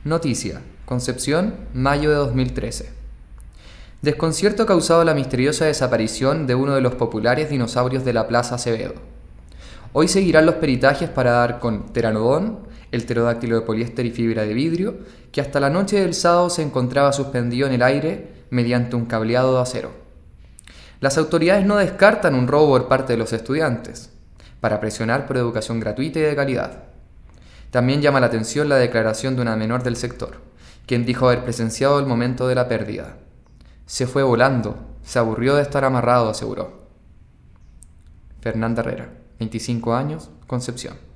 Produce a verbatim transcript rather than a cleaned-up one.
Noticia: Concepción, mayo de dos mil trece. Desconcierto causado la misteriosa desaparición de uno de los populares dinosaurios de la Plaza Acevedo. Hoy seguirán los peritajes para dar con Pteranodon, el pterodáctilo de poliéster y fibra de vidrio, que hasta la noche del sábado se encontraba suspendido en el aire mediante un cableado de acero. Las autoridades no descartan un robo por parte de los estudiantes, para presionar por educación gratuita y de calidad. También llama la atención la declaración de una menor del sector, quien dijo haber presenciado el momento de la pérdida. Se fue volando, se aburrió de estar amarrado, aseguró. Fernanda Herrera, veinticinco años, Concepción.